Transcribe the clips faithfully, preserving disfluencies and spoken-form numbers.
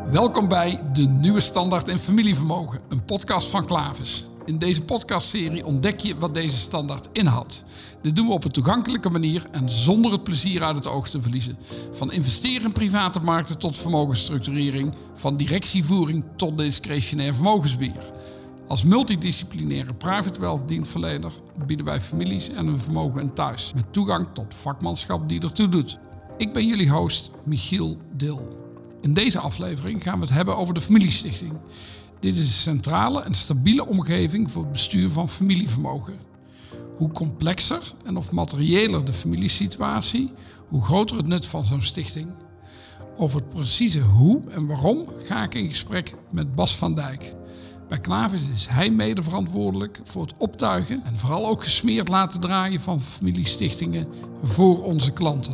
Welkom bij De Nieuwe Standaard in Familievermogen, een podcast van Klavis. In deze podcastserie ontdek je wat deze standaard inhoudt. Dit doen we op een toegankelijke manier en zonder het plezier uit het oog te verliezen. Van investeren in private markten tot vermogensstructurering, van directievoering tot discretionair vermogensbeheer. Als multidisciplinaire private wealth dienstverlener bieden wij families en hun vermogen een thuis, met toegang tot vakmanschap die ertoe doet. Ik ben jullie host Michiel Dil. In deze aflevering gaan we het hebben over de familiestichting. Dit is een centrale en stabiele omgeving voor het bestuur van familievermogen. Hoe complexer en of materiëler de familiesituatie, hoe groter het nut van zo'n stichting. Over het precieze hoe en waarom ga ik in gesprek met Bas van Dijk. Bij Klavis is hij mede verantwoordelijk voor het optuigen en vooral ook gesmeerd laten draaien van familiestichtingen voor onze klanten.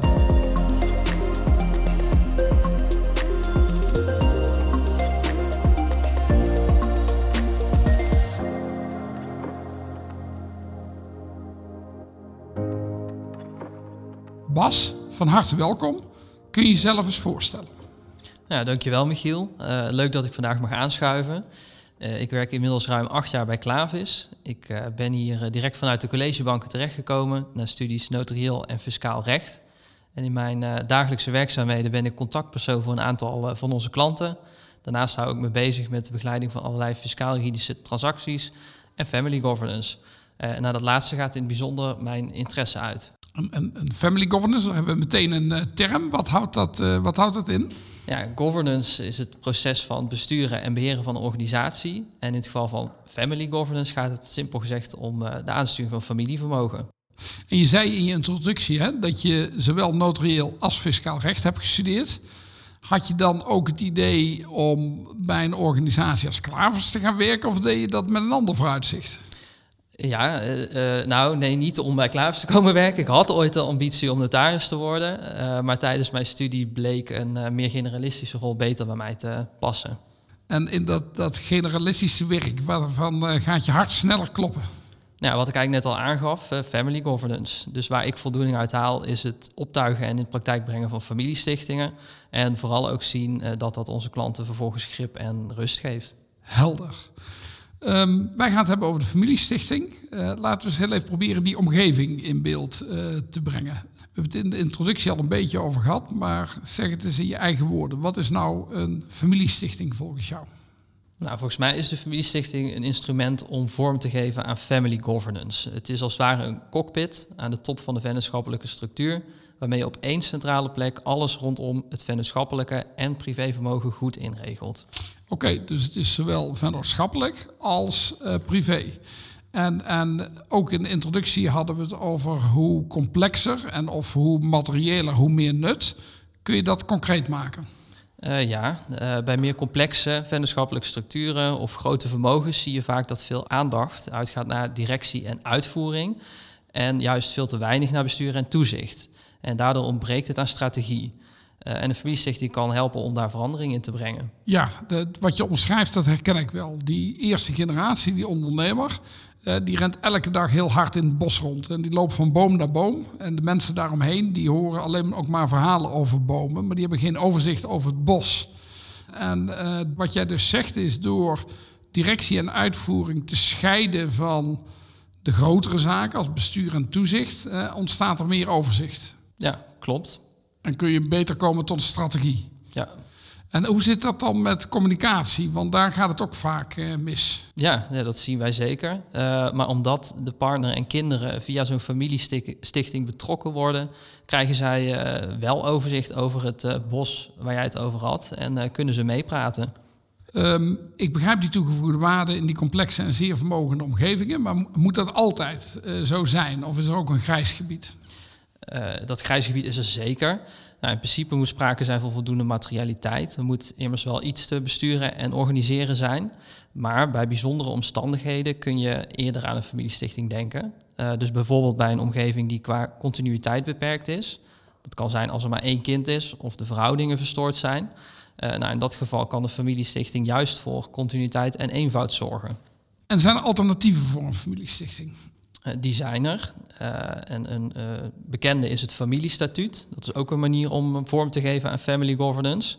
Bas, van harte welkom. Kun je jezelf eens voorstellen? Ja, dankjewel Michiel. Uh, leuk dat ik vandaag mag aanschuiven. Uh, ik werk inmiddels ruim acht jaar bij Klavis. Ik uh, ben hier uh, direct vanuit de collegebanken terechtgekomen naar studies notarieel en fiscaal recht. En in mijn uh, dagelijkse werkzaamheden ben ik contactpersoon voor een aantal uh, van onze klanten. Daarnaast hou ik me bezig met de begeleiding van allerlei fiscaal-juridische transacties en family governance. Uh, en naar dat laatste gaat in het bijzonder mijn interesse uit. Een, een, een family governance, daar hebben we meteen een uh, term. Wat houdt, dat, uh, wat houdt dat in? Ja, governance is het proces van besturen en beheren van een organisatie. En in het geval van family governance gaat het simpel gezegd om uh, de aansturing van familievermogen. En je zei in je introductie hè, dat je zowel notarieel als fiscaal recht hebt gestudeerd. Had je dan ook het idee om bij een organisatie als Klavis te gaan werken of deed je dat met een ander vooruitzicht? Ja, uh, uh, nou nee, niet om bij Klavis te komen werken. Ik had ooit de ambitie om notaris te worden. Uh, maar tijdens mijn studie bleek een uh, meer generalistische rol beter bij mij te passen. En in dat, dat generalistische werk, waarvan uh, gaat je hart sneller kloppen? Nou, wat ik eigenlijk net al aangaf, uh, family governance. Dus waar ik voldoening uit haal is het optuigen en in praktijk brengen van familiestichtingen. En vooral ook zien uh, dat dat onze klanten vervolgens grip en rust geeft. Helder. Um, wij gaan het hebben over de familiestichting. Uh, laten we eens heel even proberen die omgeving in beeld uh, te brengen. We hebben het in de introductie al een beetje over gehad, maar zeg het eens in je eigen woorden. Wat is nou een familiestichting volgens jou? Nou, volgens mij is de familiestichting een instrument om vorm te geven aan family governance. Het is als het ware een cockpit aan de top van de vennootschappelijke structuur, waarmee je op één centrale plek alles rondom het vennootschappelijke en privévermogen goed inregelt. Oké, okay, dus het is zowel vennootschappelijk als uh, privé. En, en ook in de introductie hadden we het over hoe complexer en of hoe materiëler, hoe meer nut. Kun je dat concreet maken? Uh, ja, uh, bij meer complexe vennootschappelijke structuren of grote vermogens zie je vaak dat veel aandacht uitgaat naar directie en uitvoering en juist veel te weinig naar bestuur en toezicht. En daardoor ontbreekt het aan strategie. Uh, en de familiestichting kan helpen om daar verandering in te brengen. Ja, de, wat je omschrijft, dat herken ik wel. Die eerste generatie, die ondernemer, uh, die rent elke dag heel hard in het bos rond. En die loopt van boom naar boom. En de mensen daaromheen, die horen alleen ook maar verhalen over bomen. Maar die hebben geen overzicht over het bos. En uh, wat jij dus zegt is door directie en uitvoering te scheiden van de grotere zaken als bestuur en toezicht, uh, ontstaat er meer overzicht. Ja, klopt. En kun je beter komen tot een strategie. Ja. En hoe zit dat dan met communicatie? Want daar gaat het ook vaak uh, mis. Ja, ja, dat zien wij zeker. Uh, maar omdat de partner en kinderen via zo'n familiestichting betrokken worden, krijgen zij uh, wel overzicht over het uh, bos waar jij het over had en uh, kunnen ze meepraten. Um, ik begrijp die toegevoegde waarde in die complexe en zeer vermogende omgevingen, maar moet dat altijd uh, zo zijn? Of is er ook een grijs gebied? Uh, dat grijs gebied is er zeker. Nou, in principe moet sprake zijn van voldoende materialiteit. Er moet immers wel iets te besturen en organiseren zijn. Maar bij bijzondere omstandigheden kun je eerder aan een familiestichting denken. Uh, dus bijvoorbeeld bij een omgeving die qua continuïteit beperkt is. Dat kan zijn als er maar één kind is of de verhoudingen verstoord zijn. Uh, nou, in dat geval kan de familiestichting juist voor continuïteit en eenvoud zorgen. En zijn er alternatieven voor een familiestichting? Uh, die zijn er. Uh, en een uh, bekende is het familiestatuut. Dat is ook een manier om vorm te geven aan family governance.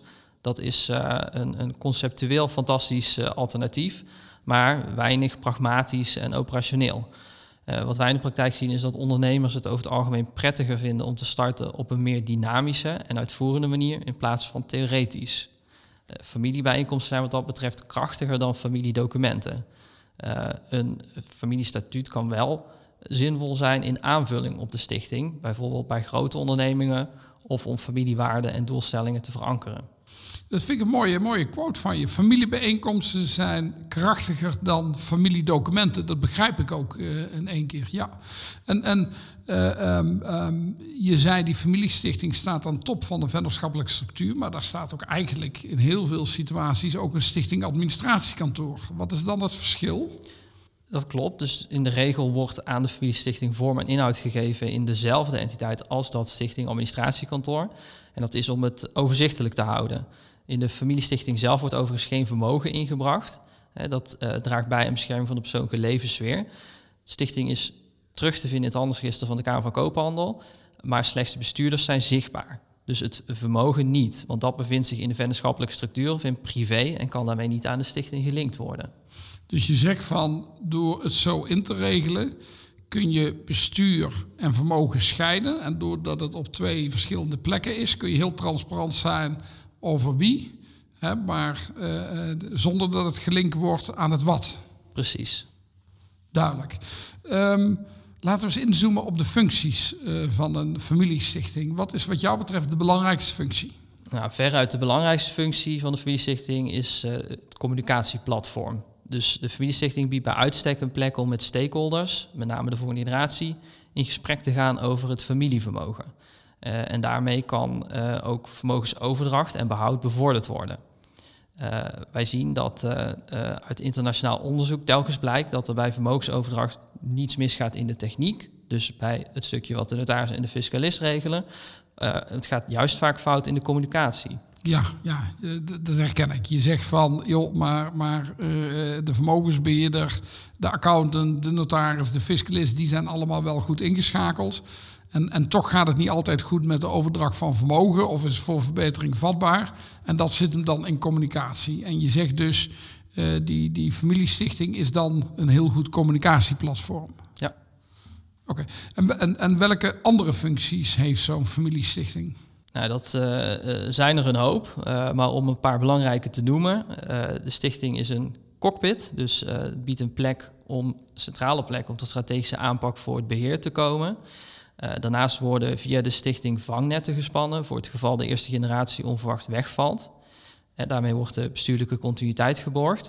Dat is uh, een, een conceptueel fantastisch uh, alternatief, maar weinig pragmatisch en operationeel. Uh, wat wij in de praktijk zien is dat ondernemers het over het algemeen prettiger vinden om te starten op een meer dynamische en uitvoerende manier in plaats van theoretisch. Uh, familiebijeenkomsten zijn wat dat betreft krachtiger dan familiedocumenten. Uh, een familiestatuut kan wel zinvol zijn in aanvulling op de stichting, bijvoorbeeld bij grote ondernemingen of om familiewaarden en doelstellingen te verankeren. Dat vind ik een mooie, mooie quote van je. Familiebijeenkomsten zijn krachtiger dan familiedocumenten. Dat begrijp ik ook uh, in één keer, ja. En, en uh, um, um, je zei die familiestichting staat aan top van de vennootschappelijke structuur, maar daar staat ook eigenlijk in heel veel situaties ook een stichting administratiekantoor. Wat is dan het verschil? Dat klopt. Dus in de regel wordt aan de familiestichting vorm en inhoud gegeven in dezelfde entiteit als dat stichting administratiekantoor. En dat is om het overzichtelijk te houden. In de familiestichting zelf wordt overigens geen vermogen ingebracht. Dat uh, draagt bij aan bescherming van de persoonlijke levenssfeer. De stichting is terug te vinden in het handelsregister van de Kamer van Koophandel, maar slechts de bestuurders zijn zichtbaar. Dus het vermogen niet, want dat bevindt zich in de vennootschappelijke structuur of in privé en kan daarmee niet aan de stichting gelinkt worden. Dus je zegt van, door het zo in te regelen, kun je bestuur en vermogen scheiden. En doordat het op twee verschillende plekken is, kun je heel transparant zijn over wie, hè, maar uh, zonder dat het gelinkt wordt aan het wat. Precies. Duidelijk. Um, laten we eens inzoomen op de functies uh, van een familiestichting. Wat is wat jou betreft de belangrijkste functie? Nou, veruit de belangrijkste functie van de familiestichting is uh, het communicatieplatform. Dus de familiestichting biedt bij uitstek een plek om met stakeholders, met name de volgende generatie, in gesprek te gaan over het familievermogen. Uh, en daarmee kan uh, ook vermogensoverdracht en behoud bevorderd worden. Uh, wij zien dat uh, uh, uit internationaal onderzoek telkens blijkt dat er bij vermogensoverdracht niets misgaat in de techniek. Dus bij het stukje wat de notaris en de fiscalist regelen. Uh, het gaat juist vaak fout in de communicatie. Ja, ja, dat herken ik. Je zegt van, joh, maar, maar uh, de vermogensbeheerder, de accountant, de notaris, de fiscalist, die zijn allemaal wel goed ingeschakeld. En, en toch gaat het niet altijd goed met de overdracht van vermogen of is voor verbetering vatbaar. En dat zit hem dan in communicatie. En je zegt dus, uh, die, die familiestichting is dan een heel goed communicatieplatform. Ja. Oké. Okay. En, en, en welke andere functies heeft zo'n familiestichting? Nou, dat uh, zijn er een hoop, uh, maar om een paar belangrijke te noemen. Uh, de stichting is een cockpit, dus uh, het biedt een plek om, centrale plek om tot strategische aanpak voor het beheer te komen. Uh, daarnaast worden via de stichting vangnetten gespannen voor het geval de eerste generatie onverwacht wegvalt. En daarmee wordt de bestuurlijke continuïteit geborgd.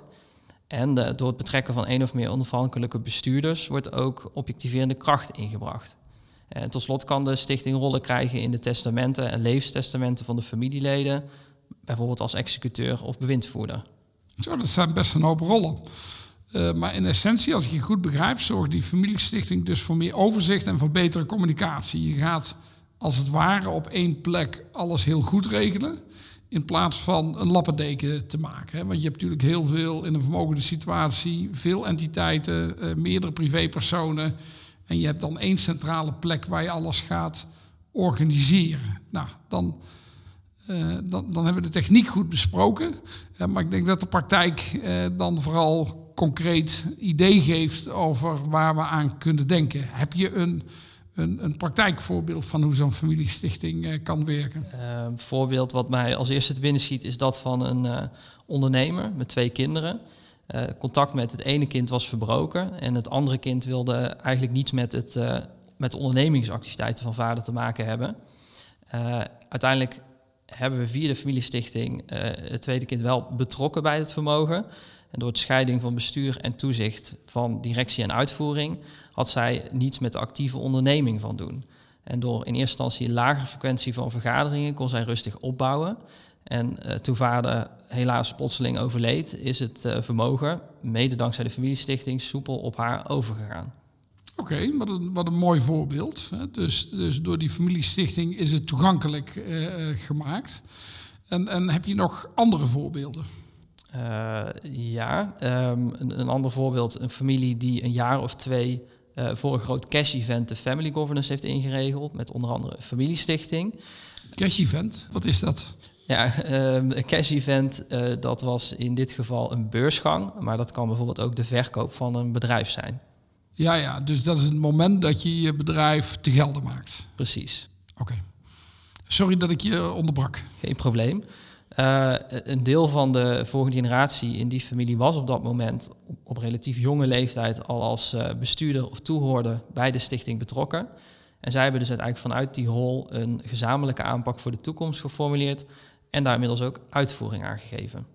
En uh, door het betrekken van één of meer onafhankelijke bestuurders wordt ook objectiverende kracht ingebracht. En tot slot kan de stichting rollen krijgen in de testamenten en levenstestamenten van de familieleden, bijvoorbeeld als executeur of bewindvoerder. Zo, dat zijn best een hoop rollen. Uh, maar in essentie, als ik je goed begrijp, zorgt die familiestichting dus voor meer overzicht en voor betere communicatie. Je gaat als het ware op één plek alles heel goed regelen, in plaats van een lappendeken te maken. Hè? Want je hebt natuurlijk heel veel in een vermogende situatie, veel entiteiten, uh, meerdere privépersonen. En je hebt dan één centrale plek waar je alles gaat organiseren. Nou, dan, uh, dan, dan hebben we de techniek goed besproken. Uh, maar ik denk dat de praktijk uh, dan vooral concreet idee geeft over waar we aan kunnen denken. Heb je een, een, een praktijkvoorbeeld van hoe zo'n familiestichting uh, kan werken? Uh, een voorbeeld wat mij als eerste te binnen schiet is dat van een uh, ondernemer met twee kinderen. Uh, contact met het ene kind was verbroken en het andere kind wilde eigenlijk niets met, het, uh, met de ondernemingsactiviteiten van vader te maken hebben. Uh, uiteindelijk hebben we via de familiestichting uh, het tweede kind wel betrokken bij het vermogen. En door het scheiding van bestuur en toezicht van directie en uitvoering had zij niets met de actieve onderneming van doen. En door in eerste instantie een lagere frequentie van vergaderingen kon zij rustig opbouwen. En uh, toen vader helaas plotseling overleed, is het uh, vermogen, mede dankzij de familiestichting, soepel op haar overgegaan. Oké, okay, wat, een, wat een mooi voorbeeld. Hè? Dus, dus door die familiestichting is het toegankelijk uh, gemaakt. En, en heb je nog andere voorbeelden? Uh, ja, um, een, een ander voorbeeld. Een familie die een jaar of twee uh, voor een groot cash-event de family governance heeft ingeregeld, met onder andere een familiestichting. Cash-event, wat is dat? Ja, um, een cash event, uh, dat was in dit geval een beursgang. Maar dat kan bijvoorbeeld ook de verkoop van een bedrijf zijn. Ja, ja, dus dat is het moment dat je je bedrijf te gelden maakt. Precies. Oké. Okay. Sorry dat ik je onderbrak. Geen probleem. Uh, een deel van de volgende generatie in die familie was op dat moment op, op relatief jonge leeftijd al als uh, bestuurder of toehoorder bij de stichting betrokken. En zij hebben dus uiteindelijk vanuit die rol een gezamenlijke aanpak voor de toekomst geformuleerd en daar inmiddels ook uitvoering aan gegeven.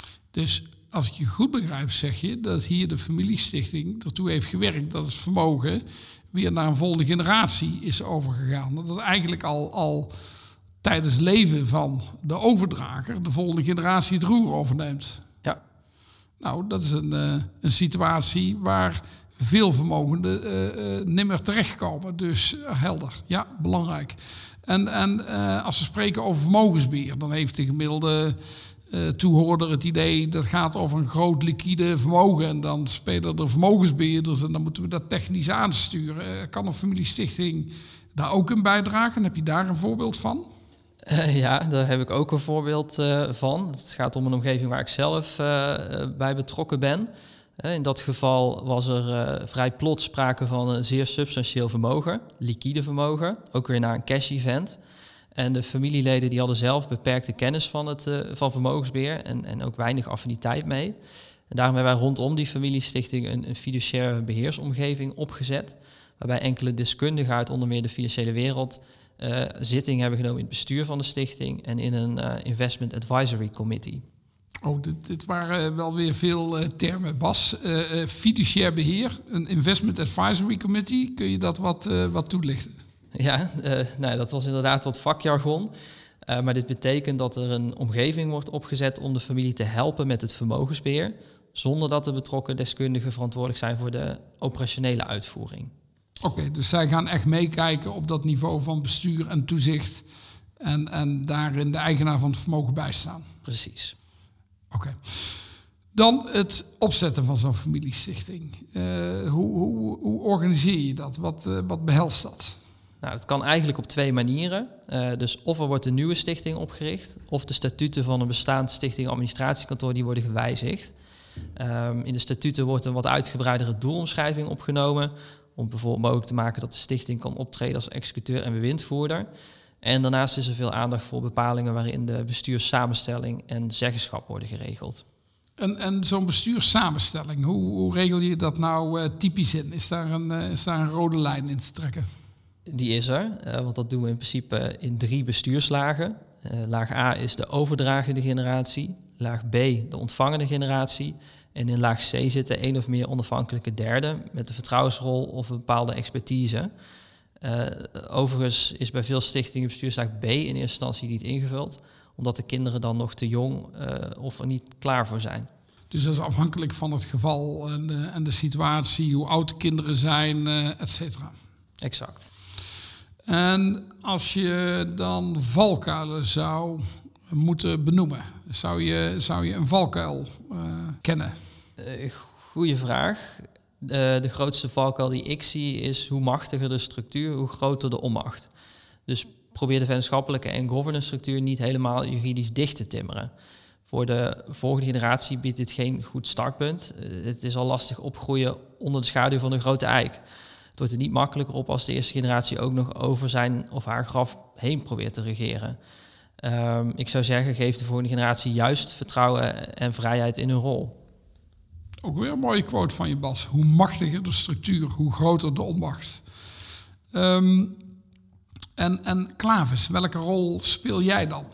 Dus als ik je goed begrijp, zeg je dat hier de familiestichting ertoe heeft gewerkt dat het vermogen weer naar een volgende generatie is overgegaan. Dat het eigenlijk al, al tijdens het leven van de overdrager de volgende generatie het roer overneemt. Ja. Nou, dat is een, uh, een situatie waar veel vermogenden uh, uh, nimmer terechtkomen. Dus uh, helder, ja, belangrijk. En, en uh, als we spreken over vermogensbeheer, dan heeft de gemiddelde uh, toehoorder het idee dat gaat over een groot liquide vermogen. En dan spelen er vermogensbeheerders en dan moeten we dat technisch aansturen. Uh, kan een familiestichting daar ook in bijdragen? Heb je daar een voorbeeld van? Uh, ja, daar heb ik ook een voorbeeld uh, van. Het gaat om een omgeving waar ik zelf uh, bij betrokken ben. Uh, in dat geval was er uh, vrij plots sprake van een zeer substantieel vermogen, liquide vermogen, ook weer naar een cash event. En de familieleden die hadden zelf beperkte kennis van, het, uh, van vermogensbeheer en, en ook weinig affiniteit mee. En daarom hebben wij rondom die familiestichting een, een fiduciaire beheersomgeving opgezet, waarbij enkele deskundigen uit onder meer de financiële wereld Uh, zitting hebben genomen in het bestuur van de stichting en in een uh, investment advisory committee. Oh, dit, dit waren wel weer veel uh, termen. Bas, uh, uh, fiduciair beheer, een investment advisory committee. Kun je dat wat, uh, wat toelichten? Ja, uh, nou, dat was inderdaad wat vakjargon. Uh, maar dit betekent dat er een omgeving wordt opgezet om de familie te helpen met het vermogensbeheer, zonder dat de betrokken deskundigen verantwoordelijk zijn voor de operationele uitvoering. Oké, okay, dus zij gaan echt meekijken op dat niveau van bestuur en toezicht en, en daarin de eigenaar van het vermogen bijstaan. Precies. Oké. Okay. Dan het opzetten van zo'n familiestichting. Uh, hoe, hoe, hoe organiseer je dat? Wat, uh, wat behelst dat? Nou, dat kan eigenlijk op twee manieren. Uh, dus of er wordt een nieuwe stichting opgericht, of de statuten van een bestaand stichting administratiekantoor die worden gewijzigd. Um, in de statuten wordt een wat uitgebreidere doelomschrijving opgenomen, om bijvoorbeeld mogelijk te maken dat de stichting kan optreden als executeur en bewindvoerder. En daarnaast is er veel aandacht voor bepalingen waarin de bestuurssamenstelling en zeggenschap worden geregeld. En, en zo'n bestuurssamenstelling, hoe, hoe regel je dat nou uh, typisch in? Is daar, een, uh, is daar een rode lijn in te trekken? Die is er, uh, want dat doen we in principe in drie bestuurslagen. Uh, laag A is de overdragende generatie, laag B de ontvangende generatie en in laag C zitten één of meer onafhankelijke derden met een vertrouwensrol of een bepaalde expertise. Uh, overigens is bij veel stichtingen bestuurslaag B in eerste instantie niet ingevuld, omdat de kinderen dan nog te jong uh, of er niet klaar voor zijn. Dus dat is afhankelijk van het geval en de, en de situatie, hoe oud de kinderen zijn, uh, et cetera. Exact. En als je dan valkuilen zou moeten benoemen, zou je, zou je een valkuil uh, kennen? Uh, goeie vraag. Uh, de grootste valkuil die ik zie is hoe machtiger de structuur, hoe groter de onmacht. Dus probeer de wetenschappelijke en governance structuur niet helemaal juridisch dicht te timmeren. Voor de volgende generatie biedt dit geen goed startpunt. Uh, het is al lastig opgroeien onder de schaduw van een grote eik. Het wordt er niet makkelijker op als de eerste generatie ook nog over zijn of haar graf heen probeert te regeren. Um, ik zou zeggen, geef de volgende generatie juist vertrouwen en vrijheid in hun rol. Ook weer een mooie quote van je, Bas. Hoe machtiger de structuur, hoe groter de onmacht. Um, en, en Klavis, welke rol speel jij dan?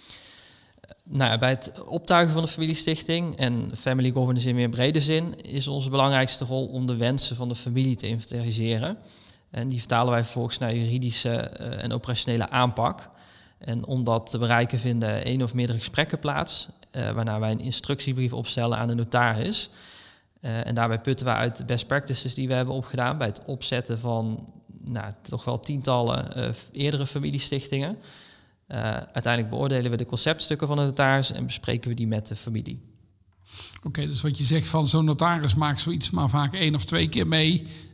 Nou ja, bij het optuigen van de familiestichting en family governance in meer brede zin is onze belangrijkste rol om de wensen van de familie te inventariseren. En die vertalen wij vervolgens naar juridische uh, en operationele aanpak. En om dat te bereiken vinden één of meerdere gesprekken plaats, uh, waarna wij een instructiebrief opstellen aan de notaris. Uh, en daarbij putten we uit de best practices die we hebben opgedaan bij het opzetten van nou, toch wel tientallen uh, eerdere familiestichtingen. Uh, uiteindelijk beoordelen we de conceptstukken van de notaris en bespreken we die met de familie. Oké, okay, dus wat je zegt van zo'n notaris maakt zoiets maar vaak één of twee keer mee.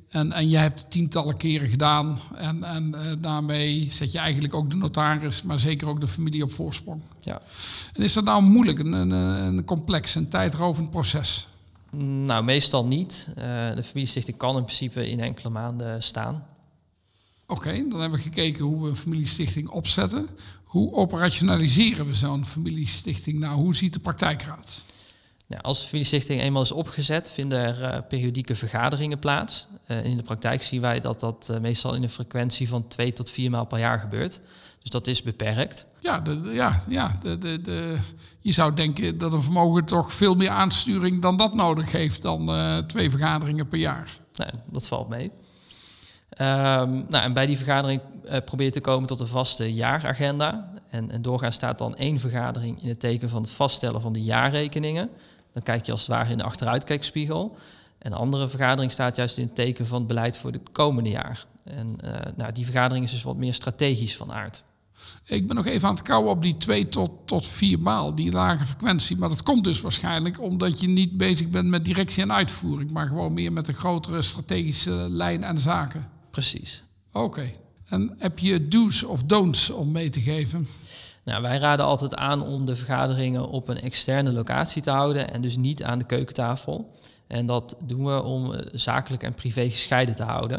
En, en jij hebt het tientallen keren gedaan. En, en uh, daarmee zet je eigenlijk ook de notaris, maar zeker ook de familie op voorsprong. Ja. En is dat nou moeilijk, een, een, een complex, een tijdrovend proces? Nou, meestal niet. Uh, de familiestichting kan in principe in enkele maanden staan. Oké, okay, dan hebben we gekeken hoe we een familiestichting opzetten. Hoe operationaliseren we zo'n familiestichting? Nou, hoe ziet de praktijk eruit? Nou, als de familiestichting eenmaal is opgezet, vinden er uh, periodieke vergaderingen plaats. Uh, in de praktijk zien wij dat dat uh, meestal in een frequentie van twee tot vier maal per jaar gebeurt. Dus dat is beperkt. Ja, de, de, ja, ja de, de, de, je zou denken dat een vermogen toch veel meer aansturing dan dat nodig heeft dan uh, twee vergaderingen per jaar. Nou, dat valt mee. Um, nou, en bij die vergadering uh, probeer je te komen tot een vaste jaaragenda. En, en doorgaans staat dan één vergadering in het teken van het vaststellen van de jaarrekeningen. Dan kijk je als het ware in de achteruitkijkspiegel. En de andere vergadering staat juist in het teken van het beleid voor het komende jaar. En uh, nou, die vergadering is dus wat meer strategisch van aard. Ik ben nog even aan het kauwen op die twee tot, tot vier maal, die lage frequentie. Maar dat komt dus waarschijnlijk omdat je niet bezig bent met directie en uitvoering, maar gewoon meer met een grotere strategische lijn en zaken. Precies. Oké. Okay. En heb je do's of don'ts om mee te geven? Nou, wij raden altijd aan om de vergaderingen op een externe locatie te houden en dus niet aan de keukentafel. En dat doen we om zakelijk en privé gescheiden te houden.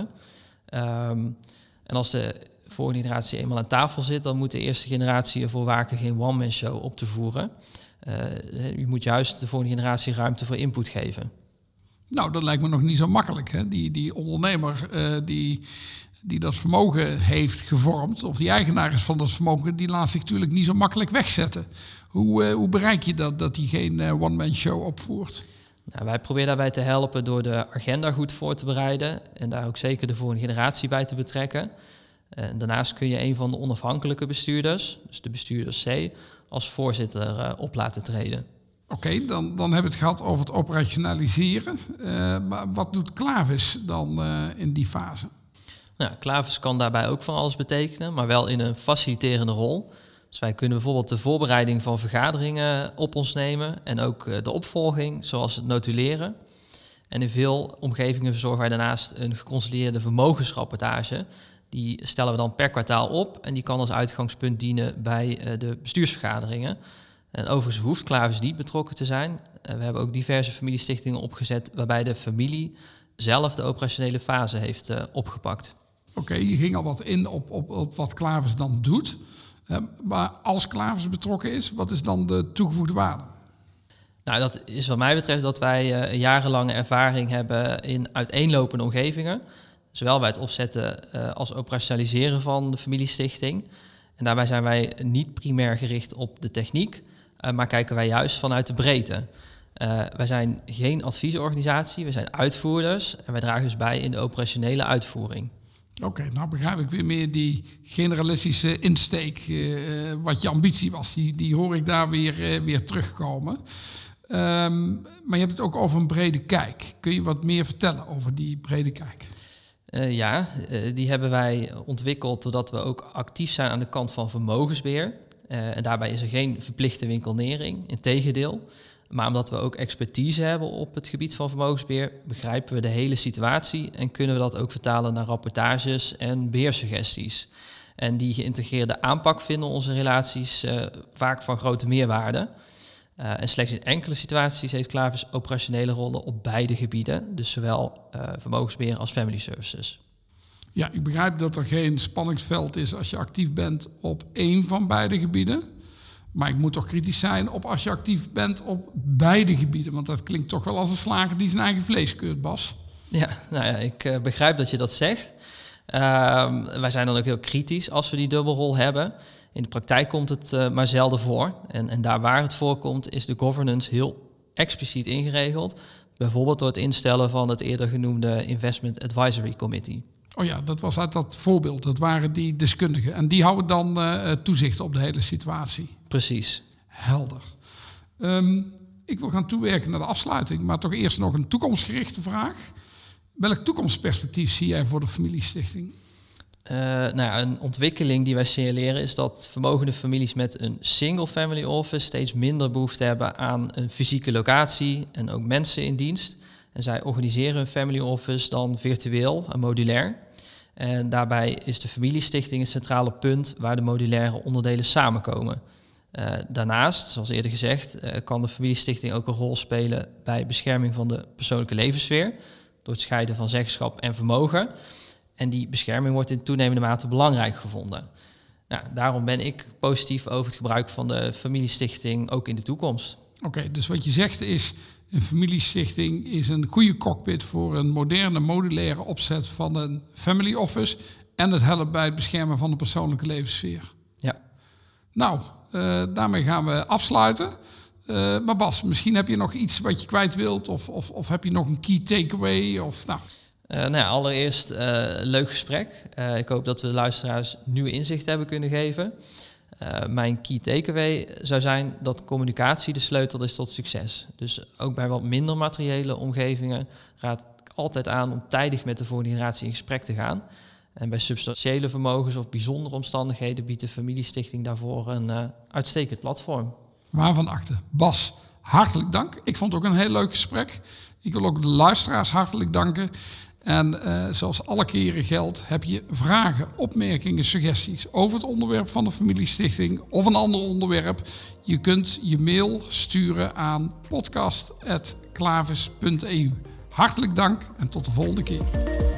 Um, en als de volgende generatie eenmaal aan tafel zit, dan moet de eerste generatie ervoor waken geen one-man show op te voeren. Uh, je moet juist de volgende generatie ruimte voor input geven. Nou, dat lijkt me nog niet zo makkelijk. Hè? Die, die ondernemer uh, die, die dat vermogen heeft gevormd, of die eigenaar is van dat vermogen, die laat zich natuurlijk niet zo makkelijk wegzetten. Hoe, uh, hoe bereik je dat, dat hij geen uh, one-man show opvoert? Nou, wij proberen daarbij te helpen door de agenda goed voor te bereiden en daar ook zeker de volgende generatie bij te betrekken. En daarnaast kun je een van de onafhankelijke bestuurders, dus de bestuurder C, als voorzitter uh, op laten treden. Oké, okay, dan, dan hebben we het gehad over het operationaliseren. Uh, maar wat doet Clavis dan uh, in die fase? Nou, Clavis kan daarbij ook van alles betekenen, maar wel in een faciliterende rol. Dus wij kunnen bijvoorbeeld de voorbereiding van vergaderingen op ons nemen en ook uh, de opvolging, zoals het notuleren. En in veel omgevingen verzorgen wij daarnaast een geconsolideerde vermogensrapportage. Die stellen we dan per kwartaal op en die kan als uitgangspunt dienen bij uh, de bestuursvergaderingen. En overigens hoeft Clavis niet betrokken te zijn. Uh, we hebben ook diverse familiestichtingen opgezet waarbij de familie zelf de operationele fase heeft uh, opgepakt. Oké, okay, je ging al wat in op, op, op wat Clavis dan doet. Uh, maar als Clavis betrokken is, wat is dan de toegevoegde waarde? Nou, dat is wat mij betreft dat wij uh, jarenlange ervaring hebben in uiteenlopende omgevingen. Zowel bij het opzetten uh, als operationaliseren van de familiestichting. En daarbij zijn wij niet primair gericht op de techniek, uh, maar kijken wij juist vanuit de breedte. Uh, wij zijn geen adviesorganisatie, we zijn uitvoerders en wij dragen dus bij in de operationele uitvoering. Oké, okay, nou begrijp ik weer meer die generalistische insteek, uh, wat je ambitie was. Die, die hoor ik daar weer, uh, weer terugkomen. Um, maar je hebt het ook over een brede kijk. Kun je wat meer vertellen over die brede kijk? Uh, ja, uh, die hebben wij ontwikkeld doordat we ook actief zijn aan de kant van vermogensbeheer. Uh, en daarbij is er geen verplichte winkelnering, integendeel. Maar omdat we ook expertise hebben op het gebied van vermogensbeheer, begrijpen we de hele situatie en kunnen we dat ook vertalen naar rapportages en beheersuggesties. En die geïntegreerde aanpak vinden onze relaties uh, vaak van grote meerwaarde. Uh, en slechts in enkele situaties heeft Clavis operationele rollen op beide gebieden, dus zowel uh, vermogensbeheer als family services. Ja, ik begrijp dat er geen spanningsveld is als je actief bent op één van beide gebieden. Maar ik moet toch kritisch zijn op als je actief bent op beide gebieden. Want dat klinkt toch wel als een slager die zijn eigen vlees keurt, Bas. Ja, nou ja, ik uh, begrijp dat je dat zegt. Uh, wij zijn dan ook heel kritisch als we die dubbelrol hebben. In de praktijk komt het uh, maar zelden voor. En, en daar waar het voorkomt is de governance heel expliciet ingeregeld. Bijvoorbeeld door het instellen van het eerder genoemde Investment Advisory Committee. Oh ja, dat was uit dat voorbeeld. Dat waren die deskundigen. En die houden dan uh, toezicht op de hele situatie. Precies. Helder. Um, ik wil gaan toewerken naar de afsluiting. Maar toch eerst nog een toekomstgerichte vraag. Welk toekomstperspectief zie jij voor de familiestichting? Uh, nou ja, een ontwikkeling die wij signaleren is dat vermogende families met een single family office steeds minder behoefte hebben aan een fysieke locatie en ook mensen in dienst. En zij organiseren een family office dan virtueel en modulair. En daarbij is de familiestichting een centrale punt waar de modulaire onderdelen samenkomen. Uh, daarnaast, zoals eerder gezegd, uh, kan de familiestichting ook een rol spelen bij bescherming van de persoonlijke levenssfeer door het scheiden van zeggenschap en vermogen. En die bescherming wordt in toenemende mate belangrijk gevonden. Nou, daarom ben ik positief over het gebruik van de familiestichting ook in de toekomst. Oké, okay, dus wat je zegt is, een familiestichting is een goede cockpit voor een moderne modulaire opzet van een family office en het helpt bij het beschermen van de persoonlijke levenssfeer. Ja. Nou, uh, daarmee gaan we afsluiten. Uh, maar Bas, misschien heb je nog iets wat je kwijt wilt of, of, of heb je nog een key takeaway? Of, nou. Uh, nou ja, allereerst uh, leuk gesprek. Uh, ik hoop dat we de luisteraars nieuwe inzichten hebben kunnen geven. Uh, mijn key takeaway zou zijn dat communicatie de sleutel is tot succes. Dus ook bij wat minder materiële omgevingen raad ik altijd aan om tijdig met de volgende generatie in gesprek te gaan. En bij substantiële vermogens of bijzondere omstandigheden biedt de familiestichting daarvoor een uh, uitstekend platform. Waarvan akte. Bas, hartelijk dank. Ik vond het ook een heel leuk gesprek. Ik wil ook de luisteraars hartelijk danken. En uh, zoals alle keren geldt, heb je vragen, opmerkingen, suggesties over het onderwerp van de familiestichting of een ander onderwerp. Je kunt je mail sturen aan podcast punt klavis punt e u. Hartelijk dank en tot de volgende keer.